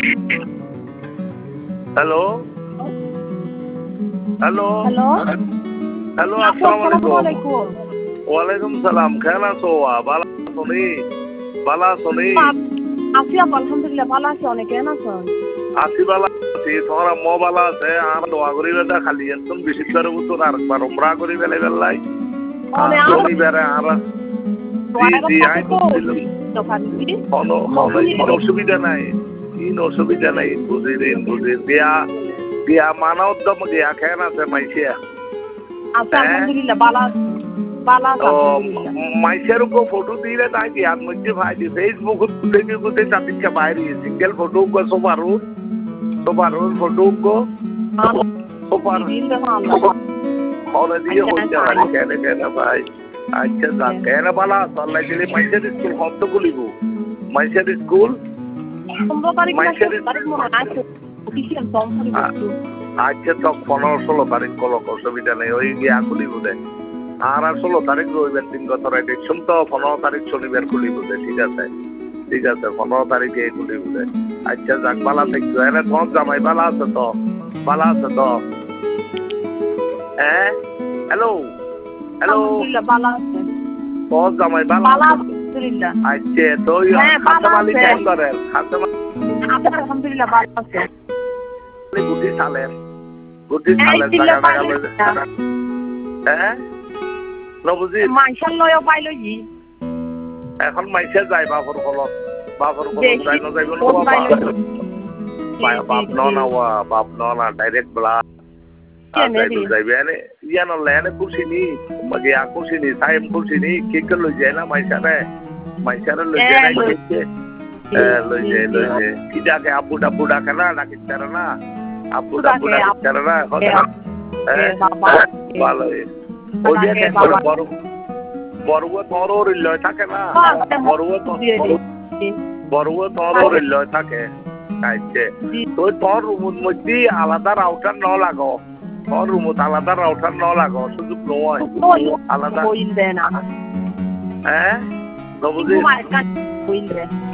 Hello hello hello hello, আসসালামু আলাইকুম। ওয়ালাইকুম সালাম। কেন আছো? ভালো আছো নি? ভালো আছো নি? আছি আলহামদুলিল্লাহ ভালো আছি। অনেক কেন আছো? আছি ভালো আছি। তোমার আম্মা ভালো আছে? আর দোয়া করি বেটা খালি একদম বেশি করে উত্তর আরেকবার উমরা করি বেলে বেলাই শনিবারে আর জি আই অসুবিধা নাই, অসুবিধা নাই। বুঝিদিন দিয়া দিয়া মানা উদ্যম দিয়া খেন আছে মাইসিয়া মাইসের ফটো দিলে তাই দিয়ার মধ্যে ভাই দি ফেসবুক থেকে গুতে চাতিকা বাইরে সিঙ্গেল ফটো গো সোপারুন ফটো গো সোপার দিয়ে হচ্ছে ভাই কেন কেন ভাই। আচ্ছা যা কেন বালা সাল্লাই দিলে মাইসের স্কুল হপ্ত খুলিব মাইসের স্কুল আচ্ছা তো 15-16 তারিখ কলক অসুবিধা নেই ওই গিয়া খুলিব দে। আর 16 তারিখ রবিবার দিন গত দেখছুন তো 15 তারিখ শনিবার খুলিব দে। ঠিক আছে 15 তারিখে খুলিব দে। আচ্ছা যাক বালা থাকতো এনে তোমার জামাই বালা আছে তো? বালা আছে তো? হ্যাঁ হ্যালো হ্যালো তোর জামাই বালা আচ্ছা তো খাতা মালিক কেন করেন? খাতা আলহামদুলিল্লাহ ভালো আছে। গুটি সালেন টাকা টাকা লইলে হ্যাঁ নবুজি মাইশাল লয় পাইলো জি এখন মাইসে যায় বাপর ফলত যাই না যাইব বাপ না ডাইরেক্ট বলা যাইবে এনে ইয়া নলে এনে কুর্সি নি গিয়া কুর্সি নি সাইম কুর্সি নি কেক লই যায় না মাইসারে লই যায় না লই যায় কি ডাকে আব্বু ডাব্বু ডাকে না ডাকিস না আব্বু ডাব্বু ডাকিস না এখন ভালো ওই যে বড়ুয়া তোর লয় থাকে না বড়ুয়া তোর লয় থাকে আচ্ছা তো তোর রুমের মধ্যে আলাদা রাউটার ন লাগো তোর রুমত আলাদা রাউটার ন লাগো সুযোগ নয় আলাদা হ্যাঁ নবুজি